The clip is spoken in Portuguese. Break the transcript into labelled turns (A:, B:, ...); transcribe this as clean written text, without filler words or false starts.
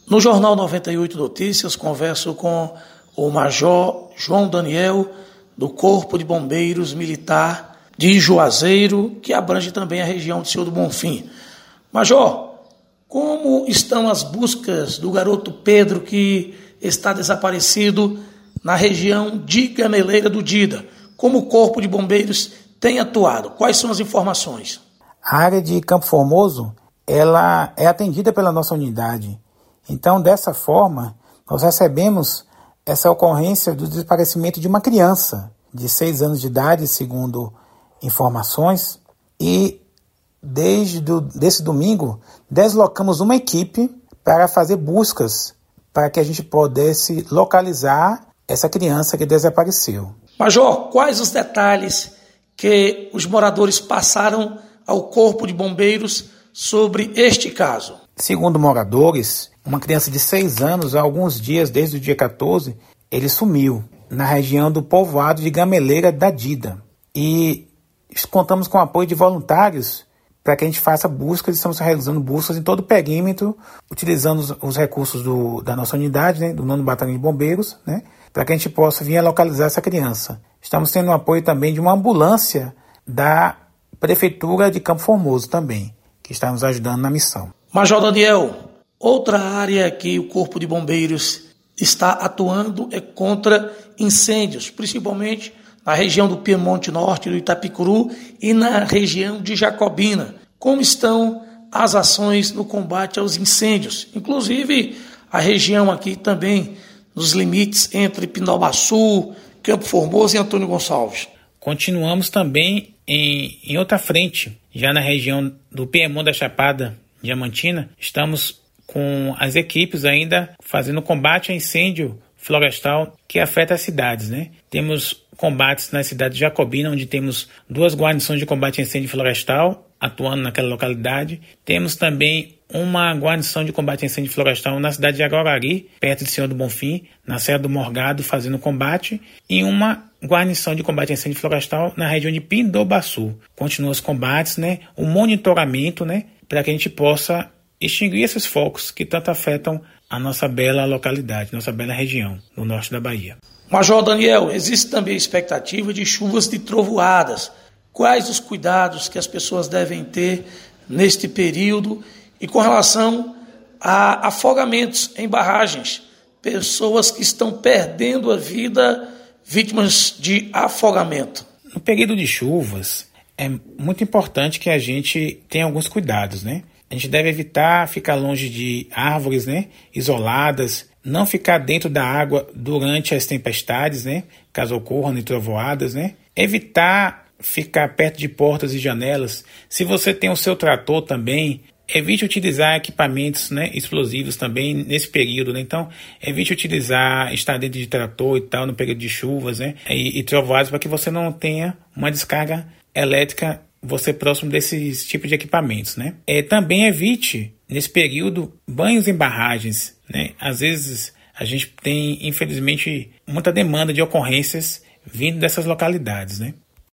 A: No Jornal 98 Notícias, converso com o Major João Daniel, do Corpo de Bombeiros Militar de Juazeiro, que abrange também a região de Senhor do Bonfim. Major, como estão as buscas do garoto Pedro, que está desaparecido na região de Gameleira do Dida? Como o Corpo de Bombeiros tem atuado? Quais são as informações?
B: A área de Campo Formoso, ela é atendida pela nossa unidade. Então, dessa forma, nós recebemos essa ocorrência do desaparecimento de uma criança de 6 anos de idade, segundo informações, e desse domingo, deslocamos uma equipe para fazer buscas para que a gente pudesse localizar essa criança que desapareceu.
A: Major, quais os detalhes que os moradores passaram ao Corpo de Bombeiros sobre este caso?
B: Segundo moradores, uma criança de 6 anos, há alguns dias, desde o dia 14, ele sumiu na região do povoado de Gameleira da Dida. E contamos com o apoio de voluntários para que a gente faça buscas. Estamos realizando buscas em todo o perímetro, utilizando os recursos da nossa unidade, né, do 9º Batalhão de Bombeiros, né, para que a gente possa vir a localizar essa criança. Estamos tendo o apoio também de uma ambulância da Prefeitura de Campo Formoso também, que está nos ajudando na missão.
A: Major Daniel, outra área que o Corpo de Bombeiros está atuando é contra incêndios, principalmente na região do Piemonte Norte, do Itapicuru e na região de Jacobina. Como estão as ações no combate aos incêndios? Inclusive a região aqui também, nos limites entre Pindobaçu, Campo Formoso e Antônio Gonçalves.
B: Continuamos também em outra frente, já na região do Piemonte da Chapada Diamantina. Estamos com as equipes ainda fazendo combate a incêndio florestal que afeta as cidades, né? Temos combates na cidade de Jacobina, onde temos 2 guarnições de combate a incêndio florestal atuando naquela localidade. Temos também uma guarnição de combate a incêndio florestal na cidade de Aguarari, perto de Senhor do Bonfim, na Serra do Morgado, fazendo combate, e uma guarnição de combate a incêndio florestal na região de Pindobaçu. Continuam os combates, né? O monitoramento, né? Para que a gente possa extinguir esses focos que tanto afetam a nossa bela localidade, nossa bela região no norte da Bahia.
A: Major Daniel, existe também a expectativa de chuvas de trovoadas. Quais os cuidados que as pessoas devem ter neste período e com relação a afogamentos em barragens? Pessoas que estão perdendo a vida vítimas de afogamento.
B: No período de chuvas, é muito importante que a gente tenha alguns cuidados, né? A gente deve evitar ficar longe de árvores, né, isoladas, não ficar dentro da água durante as tempestades, né, caso ocorram de trovoadas, né? Evitar ficar perto de portas e janelas. Se você tem o seu trator também, evite utilizar equipamentos, né, explosivos também nesse período, né? Então, evite estar dentro de trator e tal no período de chuvas, né, e trovoadas, para que você não tenha uma descarga elétrica você próximo desses tipos de equipamentos, né? Também evite, nesse período, banhos em barragens, né? Às vezes, a gente tem, infelizmente, muita demanda de ocorrências vindo dessas localidades, né?